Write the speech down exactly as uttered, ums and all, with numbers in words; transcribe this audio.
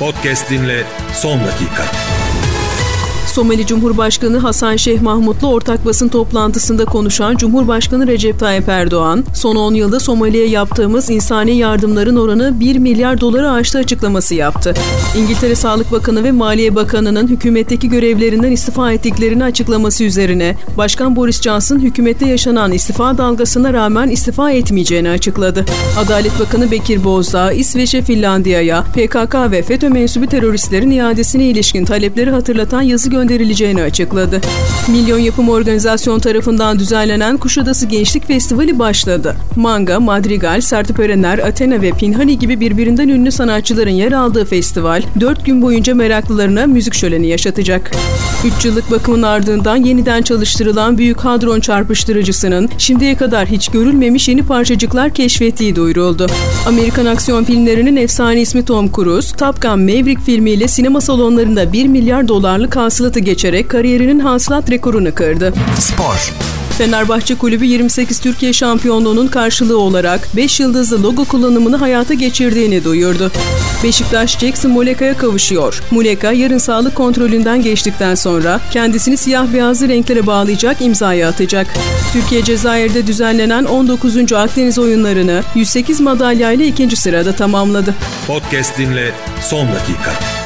Podcast dinle son dakika. Somali Cumhurbaşkanı Hasan Şeyh Mahmut'la ortak basın toplantısında konuşan Cumhurbaşkanı Recep Tayyip Erdoğan, son on yılda Somali'ye yaptığımız insani yardımların oranı bir milyar doları aştı açıklaması yaptı. İngiltere Sağlık Bakanı ve Maliye Bakanı'nın hükümetteki görevlerinden istifa ettiklerini açıklaması üzerine Başkan Boris Johnson hükümette yaşanan istifa dalgasına rağmen istifa etmeyeceğini açıkladı. Adalet Bakanı Bekir Bozdağ, İsveç'e Finlandiya'ya P K K ve FETÖ mensubu teröristlerin iadesine ilişkin talepleri hatırlatan yazı gönderileceğini açıkladı. Milyon Yapım Organizasyon tarafından düzenlenen Kuşadası Gençlik Festivali başladı. Manga, Madrigal, Sertab Erener, Athena ve Pinhani gibi birbirinden ünlü sanatçıların yer aldığı festival, dört gün boyunca meraklılarına müzik şöleni yaşatacak. üç yıllık bakımın ardından yeniden çalıştırılan Büyük Hadron Çarpıştırıcısının şimdiye kadar hiç görülmemiş yeni parçacıklar keşfettiği duyuruldu. Amerikan aksiyon filmlerinin efsane ismi Tom Cruise, Top Gun Maverick filmiyle sinema salonlarında bir milyar dolarlık hasılatı geçerek kariyerinin hasılat rekorunu kırdı. Spor. Fenerbahçe Kulübü yirmi sekiz Türkiye Şampiyonluğu'nun karşılığı olarak beş yıldızlı logo kullanımını hayata geçirdiğini duyurdu. Beşiktaş Jackson Muleka'ya kavuşuyor. Muleka yarın sağlık kontrolünden geçtikten sonra kendisini siyah beyazlı renklere bağlayacak imzayı atacak. Türkiye Cezayir'de düzenlenen on dokuzuncu Akdeniz oyunlarını yüz sekiz madalyayla ikinci sırada tamamladı. Podcast dinle son dakika.